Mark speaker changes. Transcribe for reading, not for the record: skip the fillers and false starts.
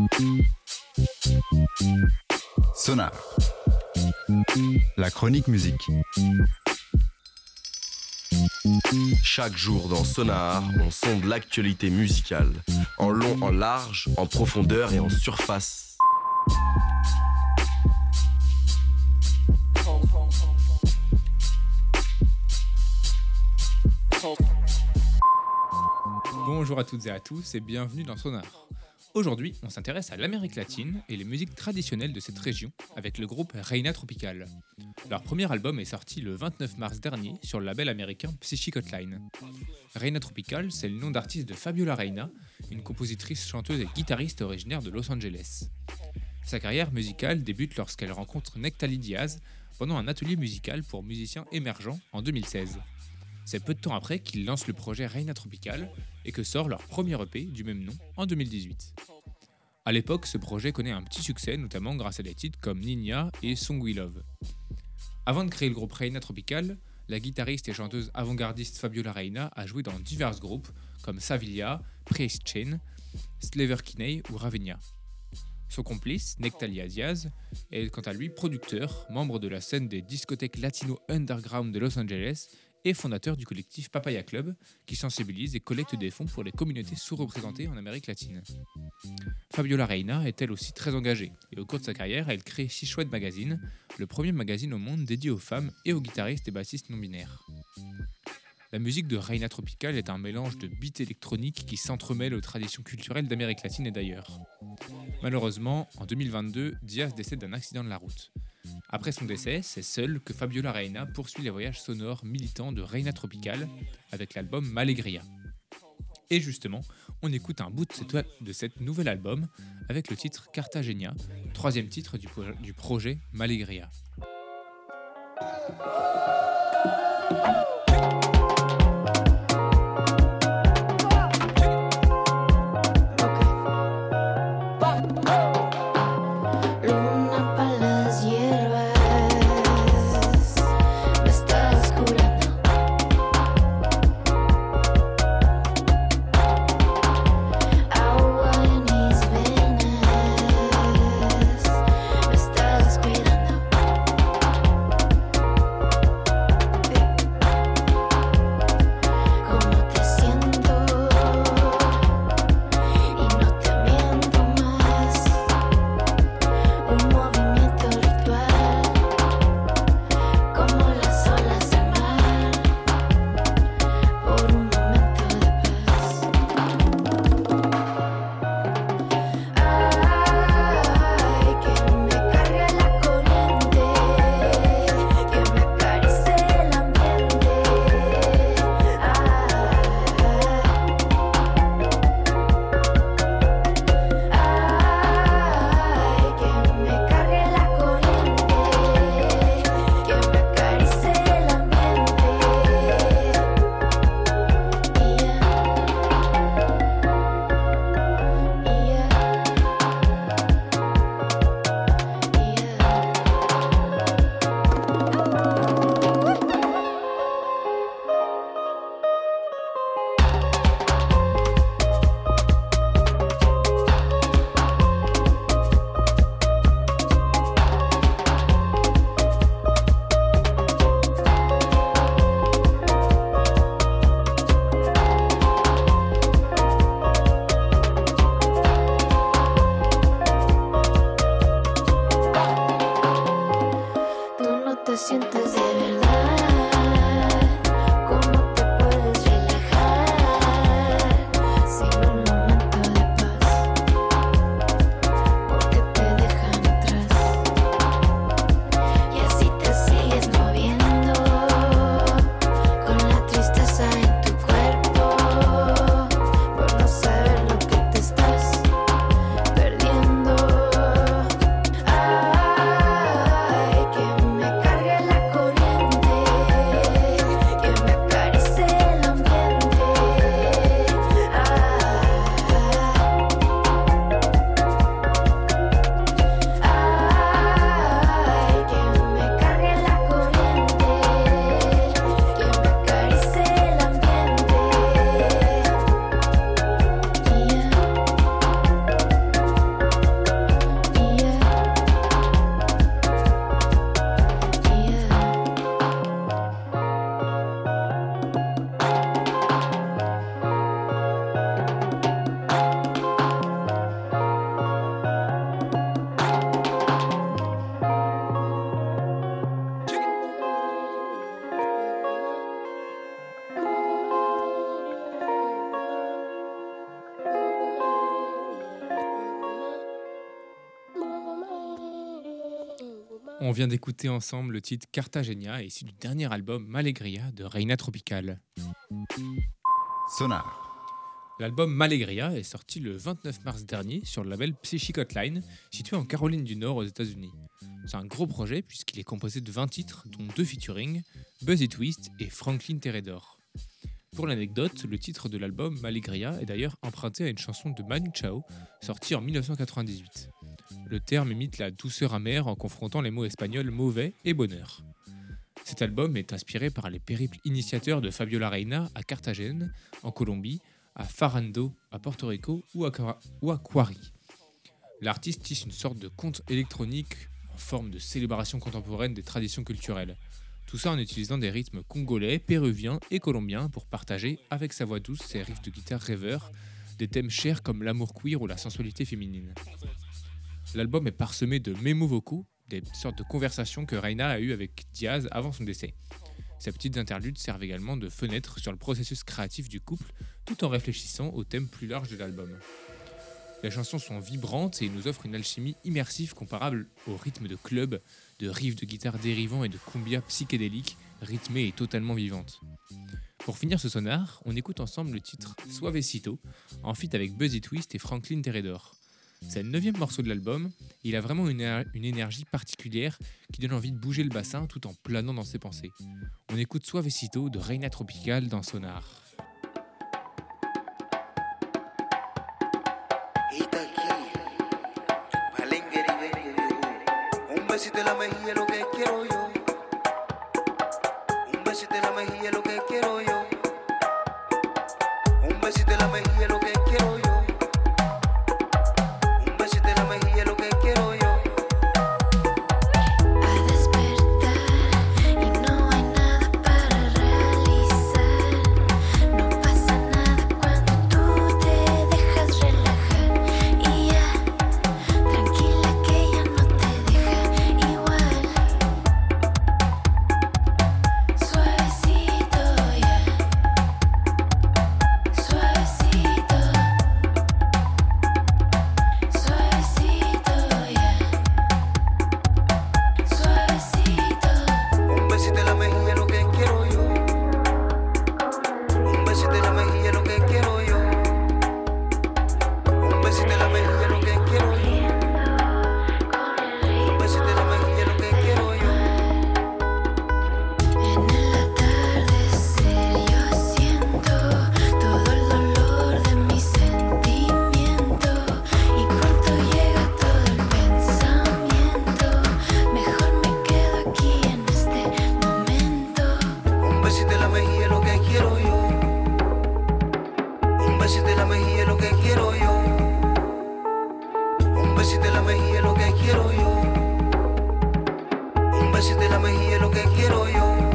Speaker 1: Sonar, la chronique musique.
Speaker 2: Chaque jour dans Sonar, on sonde l'actualité musicale, en long, en large, en profondeur et en surface.
Speaker 3: Bonjour à toutes et à tous et bienvenue dans Sonar. Aujourd'hui, on s'intéresse à l'Amérique latine et les musiques traditionnelles de cette région avec le groupe Reina Tropical. Leur premier album est sorti le 29 mars dernier sur le label américain Psychic Hotline. Reina Tropical, c'est le nom d'artiste de Fabiola Reina, une compositrice, chanteuse et guitariste originaire de Los Angeles. Sa carrière musicale débute lorsqu'elle rencontre Nectaly Diaz pendant un atelier musical pour musiciens émergents en 2016. C'est peu de temps après qu'ils lancent le projet Reina Tropical et que sort leur premier EP du même nom en 2018. À l'époque, ce projet connaît un petit succès, notamment grâce à des titres comme Niña et Song We Love. Avant de créer le groupe Reina Tropical, la guitariste et chanteuse avant-gardiste Fabiola Reina a joué dans divers groupes comme Sevilla, Praise Chain, Slaver Kinney ou Ravinia. Son complice, Nectaly Diaz, est quant à lui producteur, membre de la scène des discothèques latino underground de Los Angeles et fondateur du collectif Papaya Club, qui sensibilise et collecte des fonds pour les communautés sous-représentées en Amérique latine. Fabiola Reina est elle aussi très engagée, et au cours de sa carrière, elle crée Chichouette Magazine, le premier magazine au monde dédié aux femmes et aux guitaristes et bassistes non-binaires. La musique de Reina Tropical est un mélange de beats électroniques qui s'entremêlent aux traditions culturelles d'Amérique latine et d'ailleurs. Malheureusement, en 2022, Diaz décède d'un accident de la route. Après son décès, c'est seule que Fabiola Reina poursuit les voyages sonores militants de Reina Tropical avec l'album Malegria. Et justement, on écoute un bout de cet nouvel album avec le titre Cartagena, troisième titre du projet Malegria. On vient d'écouter ensemble le titre Cartagena, issu du dernier album Malegria de Reina Tropical.
Speaker 1: Sonar.
Speaker 3: L'album Malegria est sorti le 29 mars dernier sur le label Psychic Hotline, situé en Caroline du Nord aux États-Unis. C'est un gros projet puisqu'il est composé de 20 titres, dont 2 featuring, Buzzy Twist et Franklin Teredor. Pour l'anecdote, le titre de l'album Malegria est d'ailleurs emprunté à une chanson de Manu Chao, sortie en 1998. Le terme imite la douceur amère en confrontant les mots espagnols mauvais et bonheur. Cet album est inspiré par les périples initiateurs de Fabiola Reina à Carthagène, en Colombie, à Farrando, à Porto Rico ou à Quarry. L'artiste tisse une sorte de conte électronique en forme de célébration contemporaine des traditions culturelles. Tout ça en utilisant des rythmes congolais, péruviens et colombiens pour partager, avec sa voix douce, ses riffs de guitare rêveurs, des thèmes chers comme l'amour queer ou la sensualité féminine. L'album est parsemé de mémos vocaux, des sortes de conversations que Reina a eues avec Diaz avant son décès. Ces petites interludes servent également de fenêtre sur le processus créatif du couple, tout en réfléchissant au thème plus large de l'album. Les chansons sont vibrantes et nous offrent une alchimie immersive comparable au rythme de club, de riffs de guitare dérivants et de cumbia psychédélique, rythmée et totalement vivante. Pour finir ce sonar, on écoute ensemble le titre Suavecito, en feat avec Buzzy Twist et Franklin Teredor. C'est le 9e morceau de l'album, et il a vraiment une énergie particulière qui donne envie de bouger le bassin tout en planant dans ses pensées. On écoute Suavecito de Reina Tropical dans Sonar.
Speaker 4: besito en la mejilla es lo que quiero yo.